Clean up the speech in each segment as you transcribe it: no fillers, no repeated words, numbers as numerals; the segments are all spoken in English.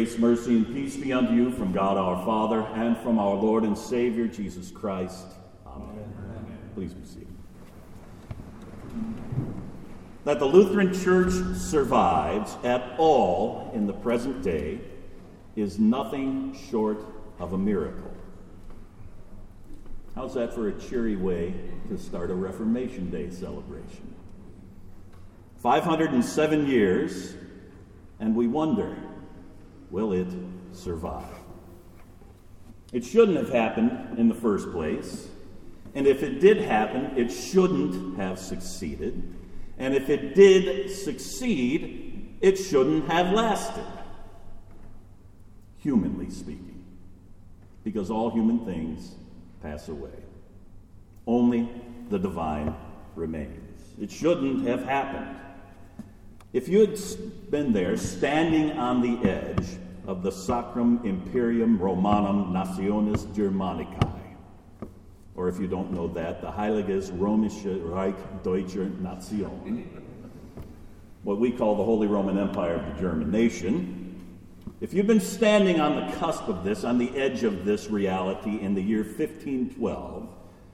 Grace, mercy, and peace be unto you from God our Father and from our Lord and Savior, Jesus Christ. Amen. Amen. Please be seated. That the Lutheran Church survives at all in the present day is nothing short of a miracle. How's that for a cheery way to start a Reformation Day celebration? 507 years, and we wonder, will it survive? It shouldn't have happened in the first place, and if it did happen, it shouldn't have succeeded, and if it did succeed, it shouldn't have lasted, humanly speaking, because all human things pass away. Only the divine remains. It shouldn't have happened. If you had been there standing on the edge of the Sacrum Imperium Romanum Nationis Germanicae, or if you don't know that, the Heiliges Römische Reich Deutscher Nation, what we call the Holy Roman Empire of the German nation, if you've been standing on the cusp of this, on the edge of this reality in the year 1512,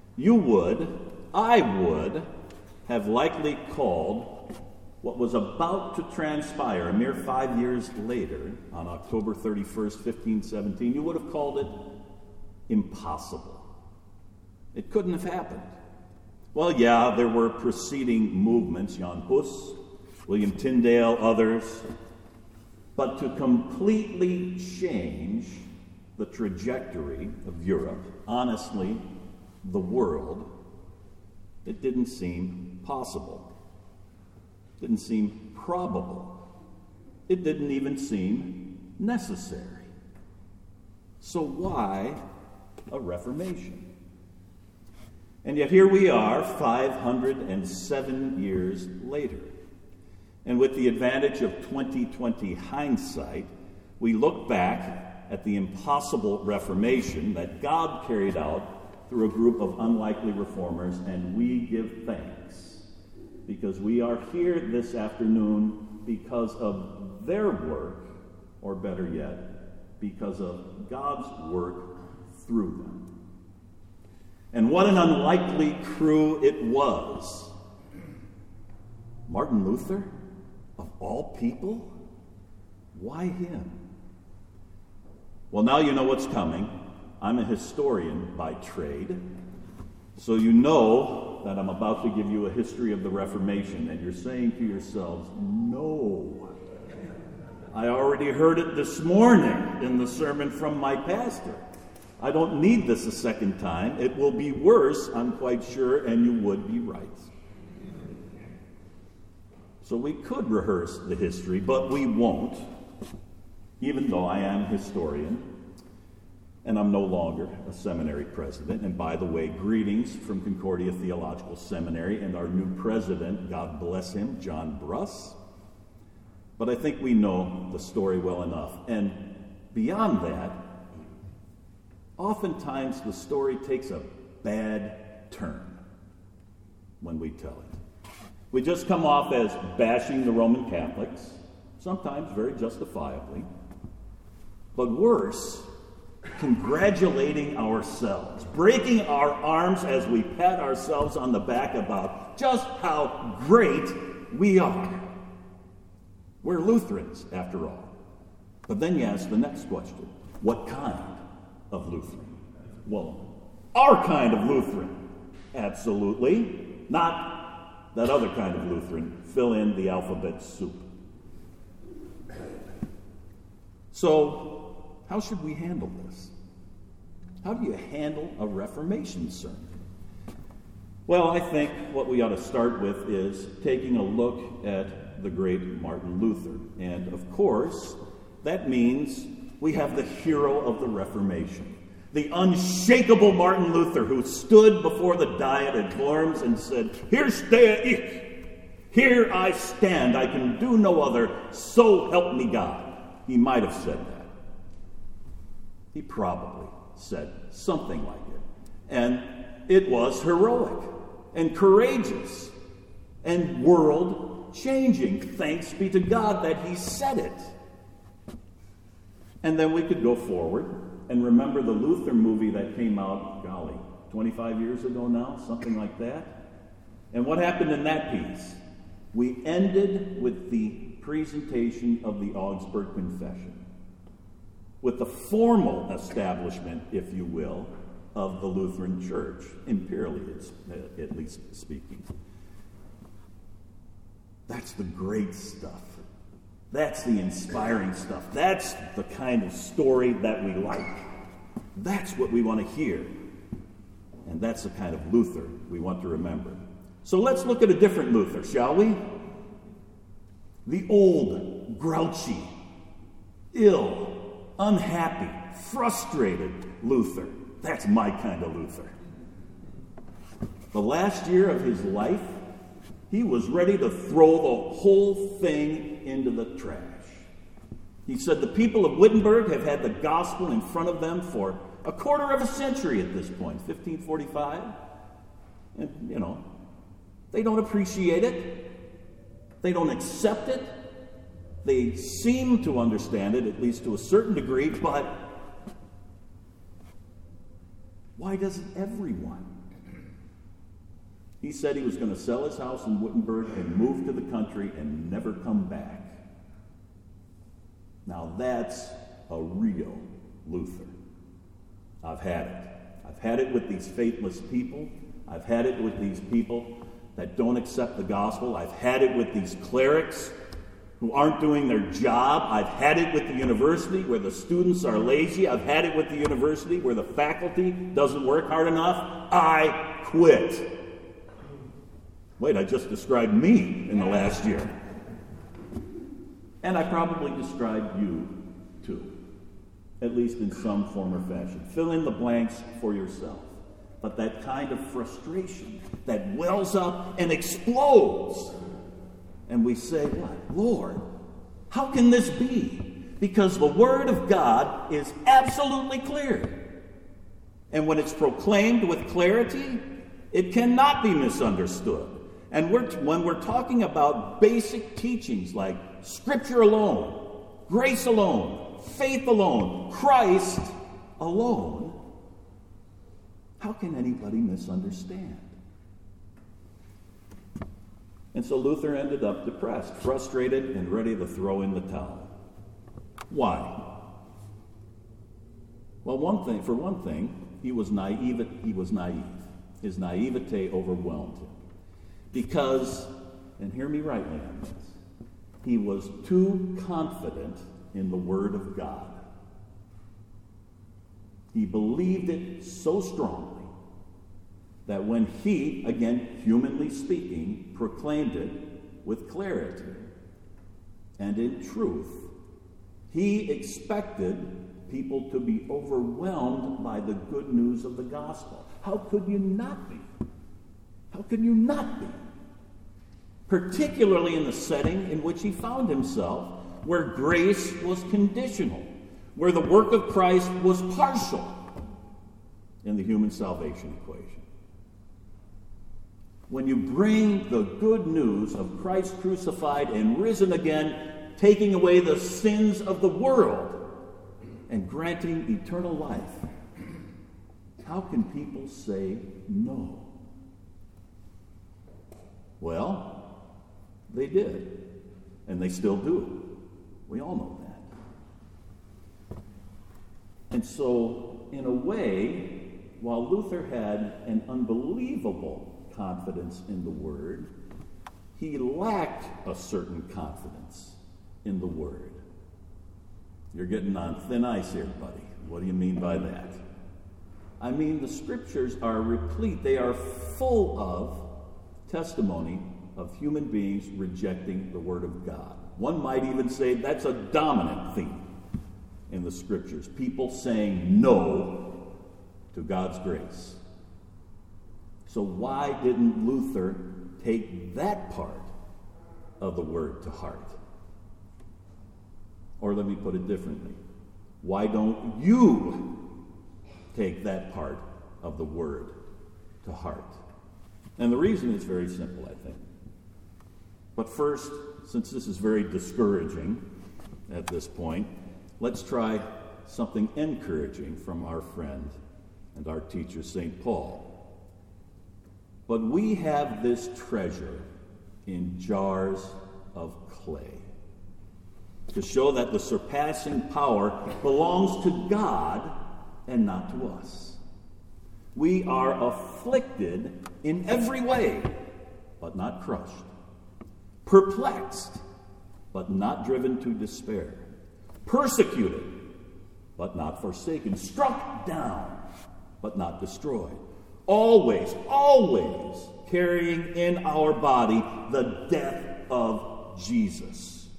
I would have likely called what was about to transpire a mere 5 years later, on October 31st, 1517, you would have called it impossible. It couldn't have happened. Well, yeah, there were preceding movements, Jan Hus, William Tyndale, others, but to completely change the trajectory of Europe, honestly, the world, it didn't seem possible. It didn't seem probable. It didn't even seem necessary. So why a Reformation? And yet here we are, 507 years later. And with the advantage of 2020 hindsight, we look back at the impossible Reformation that God carried out through a group of unlikely reformers, and we give thanks because we are here this afternoon because of their work, or better yet, because of God's work through them. And what an unlikely crew it was. Martin Luther, of all people? Why him? Well, now you know what's coming. I'm a historian by trade, so you know that I'm about to give you a history of the Reformation, and you're saying to yourselves, no. I already heard it this morning in the sermon from my pastor. I don't need this a second time. It will be worse, I'm quite sure, and you would be right. So we could rehearse the history, but we won't, even though I am a historian, and I'm no longer a seminary president. And by the way, greetings from Concordia Theological Seminary and our new president, God bless him, John Bruss. But I think we know the story well enough. And beyond that, oftentimes the story takes a bad turn when we tell it. We just come off as bashing the Roman Catholics, sometimes very justifiably, but worse, congratulating ourselves, breaking our arms as we pat ourselves on the back about just how great we are. We're Lutherans, after all. But then you ask the next question, what kind of Lutheran? Well, our kind of Lutheran. Absolutely. Not that other kind of Lutheran. Fill in the alphabet soup. So, how should we handle this? How do you handle a Reformation sermon? Well, I think what we ought to start with is taking a look at the great Martin Luther. And of course, that means we have the hero of the Reformation, the unshakable Martin Luther, who stood before the Diet at Worms and said, "Here stehe ich, here I stand, I can do no other, so help me God." He might have said that. He probably said something like it. And it was heroic and courageous and world-changing. Thanks be to God that he said it. And then we could go forward and remember the Luther movie that came out, golly, 25 years ago now, something like that. And what happened in that piece? We ended with the presentation of the Augsburg Confession, with the formal establishment, if you will, of the Lutheran Church, imperially at least speaking. That's the great stuff. That's the inspiring stuff. That's the kind of story that we like. That's what we want to hear. And that's the kind of Luther we want to remember. So let's look at a different Luther, shall we? The old, grouchy, ill, unhappy, frustrated Luther. That's my kind of Luther. The last year of his life, he was ready to throw the whole thing into the trash. He said the people of Wittenberg have had the gospel in front of them for a quarter of a century at this point, 1545. And, they don't appreciate it. They don't accept it. They seem to understand it, at least to a certain degree, but why doesn't everyone? He said he was going to sell his house in Wittenberg and move to the country and never come back. Now that's a real Luther. I've had it. I've had it with these faithless people. I've had it with these people that don't accept the gospel. I've had it with these clerics who aren't doing their job. I've had it with the university where the students are lazy. I've had it with the university where the faculty doesn't work hard enough. I quit. Wait, I just described me in the last year. And I probably described you too, at least in some form or fashion. Fill in the blanks for yourself. But that kind of frustration that wells up and explodes. And we say, what? Lord, how can this be? Because the Word of God is absolutely clear. And when it's proclaimed with clarity, it cannot be misunderstood. And when we're talking about basic teachings like Scripture alone, grace alone, faith alone, Christ alone, how can anybody misunderstand? And so Luther ended up depressed, frustrated, and ready to throw in the towel. Why? Well, for one thing, he was naive. His naivete overwhelmed him. Because, and hear me rightly on this, he was too confident in the Word of God. He believed it so strongly that when he, again, humanly speaking, proclaimed it with clarity and in truth, he expected people to be overwhelmed by the good news of the gospel. How could you not be? How could you not be? Particularly in the setting in which he found himself, where grace was conditional, where the work of Christ was partial in the human salvation equation. When you bring the good news of Christ crucified and risen again, taking away the sins of the world and granting eternal life, how can people say no? Well, they did, and they still do. We all know that. And so, in a way, while Luther had an unbelievable confidence in the Word, he lacked a certain confidence in the Word. You're getting on thin ice here, buddy. What do you mean by that? I mean, the Scriptures are replete. They are full of testimony of human beings rejecting the Word of God. One might even say that's a dominant theme in the Scriptures. People saying no to God's grace. So why didn't Luther take that part of the Word to heart? Or let me put it differently. Why don't you take that part of the Word to heart? And the reason is very simple, I think. But first, since this is very discouraging at this point, let's try something encouraging from our friend and our teacher, St. Paul. But we have this treasure in jars of clay, to show that the surpassing power belongs to God and not to us. We are afflicted in every way, but not crushed. Perplexed, but not driven to despair. Persecuted, but not forsaken. Struck down, but not destroyed. Always, always carrying in our body the death of Jesus,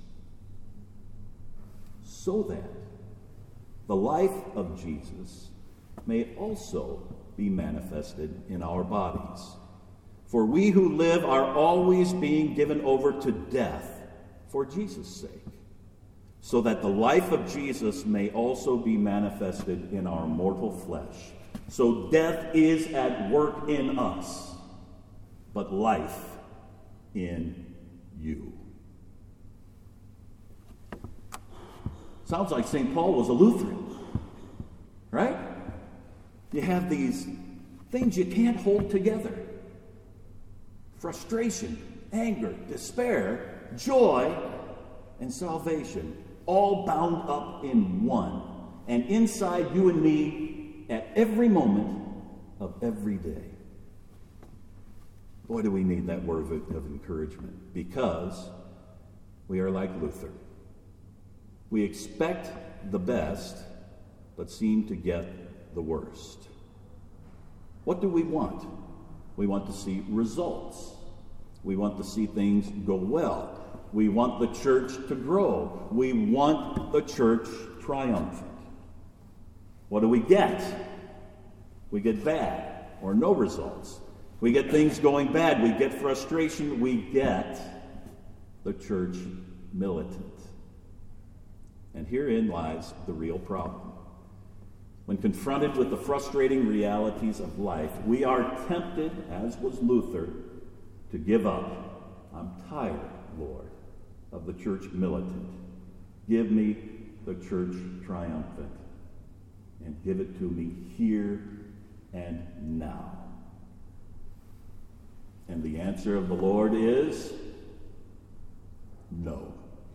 so that the life of Jesus may also be manifested in our bodies. For we who live are always being given over to death for Jesus' sake, so that the life of Jesus may also be manifested in our mortal flesh. So death is at work in us, but life in you. Sounds like St. Paul was a Lutheran, right? You have these things you can't hold together. Frustration, anger, despair, joy, and salvation, all bound up in one, and inside you and me at every moment of every day. Boy, do we need that word of encouragement, because we are like Luther. We expect the best, but seem to get the worst. What do we want? We want to see results. We want to see things go well. We want the church to grow. We want the church triumphant. What do we get? We get bad or no results. We get things going bad. We get frustration. We get the church militant. And herein lies the real problem. When confronted with the frustrating realities of life, we are tempted, as was Luther, to give up. I'm tired, Lord, of the church militant. Give me the church triumphant, and give it to me here and now. And the answer of the Lord is no.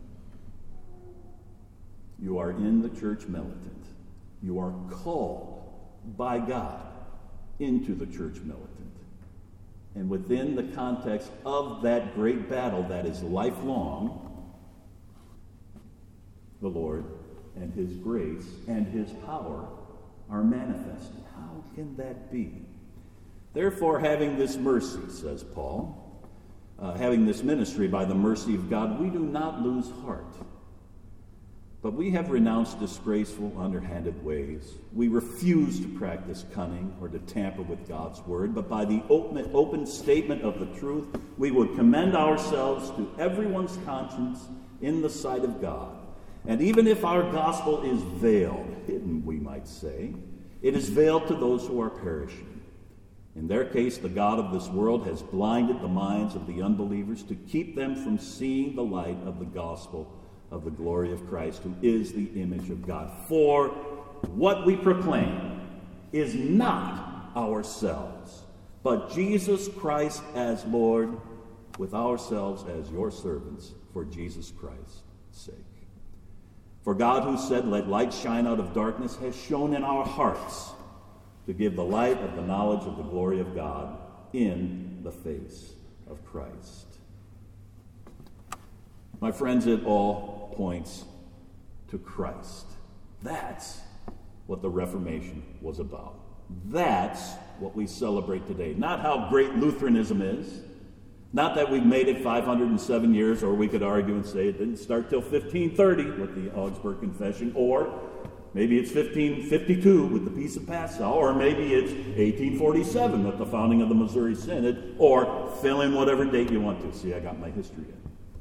You are in the church militant. You are called by God into the church militant. And within the context of that great battle that is lifelong, the Lord and His grace and His power are manifested. How can that be? Therefore, having this mercy, says Paul, having this ministry by the mercy of God, we do not lose heart. But we have renounced disgraceful, underhanded ways. We refuse to practice cunning or to tamper with God's word, but by the open statement of the truth, we would commend ourselves to everyone's conscience in the sight of God. And even if our gospel is veiled, hidden, we might say, it is veiled to those who are perishing. In their case, the God of this world has blinded the minds of the unbelievers to keep them from seeing the light of the gospel of the glory of Christ, who is the image of God. For what we proclaim is not ourselves, but Jesus Christ as Lord, with ourselves as your servants for Jesus Christ's sake. For God, who said, "Let light shine out of darkness," has shone in our hearts to give the light of the knowledge of the glory of God in the face of Christ. My friends, it all points to Christ. That's what the Reformation was about. That's what we celebrate today. Not how great Lutheranism is. Not that we've made it 507 years, or we could argue and say it didn't start till 1530 with the Augsburg Confession, or maybe it's 1552 with the Peace of Passau, or maybe it's 1847 with the founding of the Missouri Synod, or fill in whatever date you want to. See, I got my history in.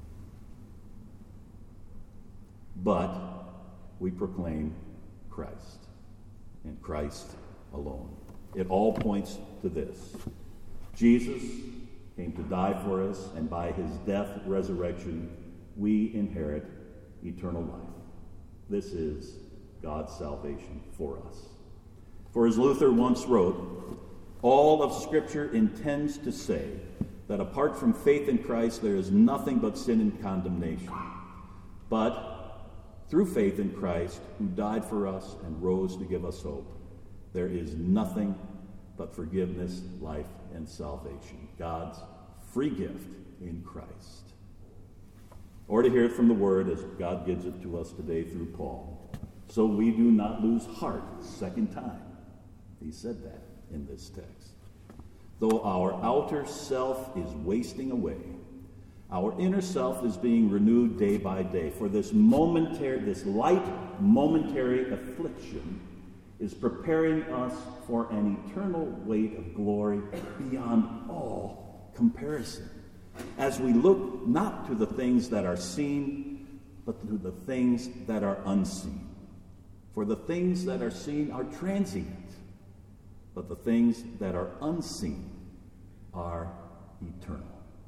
But we proclaim Christ, and Christ alone. It all points to this. Jesus came to die for us, and by his death, resurrection, we inherit eternal life. This is God's salvation for us. For as Luther once wrote, all of Scripture intends to say that apart from faith in Christ, there is nothing but sin and condemnation. But through faith in Christ, who died for us and rose to give us hope, there is nothing but forgiveness, life, and salvation. God's free gift in Christ. Or to hear it from the Word as God gives it to us today through Paul. So we do not lose heart, second time. He said that in this text. Though our outer self is wasting away, our inner self is being renewed day by day. For this light momentary affliction is preparing us for an eternal weight of glory beyond all comparison. As we look not to the things that are seen, but to the things that are unseen. For the things that are seen are transient, but the things that are unseen are eternal.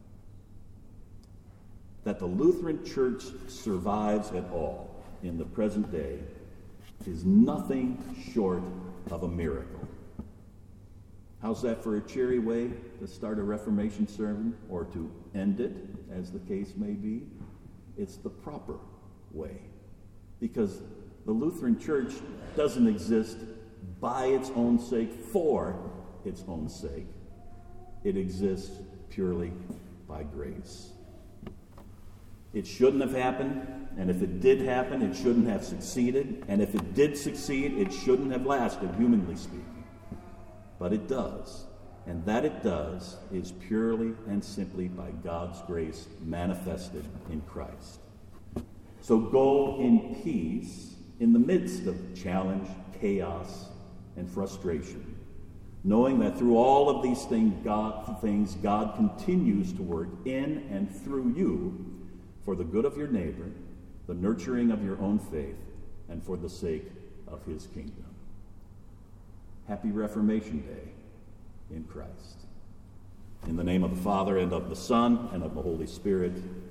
That the Lutheran Church survives at all in the present day is nothing short of a miracle. How's that for a cheery way to start a Reformation sermon or to end it, as the case may be? It's the proper way. Because the Lutheran Church doesn't exist by its own sake, for its own sake. It exists purely by grace. It shouldn't have happened, and if it did happen, it shouldn't have succeeded, and if it did succeed, it shouldn't have lasted, humanly speaking. But it does, and that it does is purely and simply by God's grace manifested in Christ. So go in peace in the midst of challenge, chaos, and frustration, knowing that through all of these things, God continues to work in and through you for the good of your neighbor, the nurturing of your own faith, and for the sake of his kingdom. Happy Reformation Day in Christ. In the name of the Father, and of the Son, and of the Holy Spirit.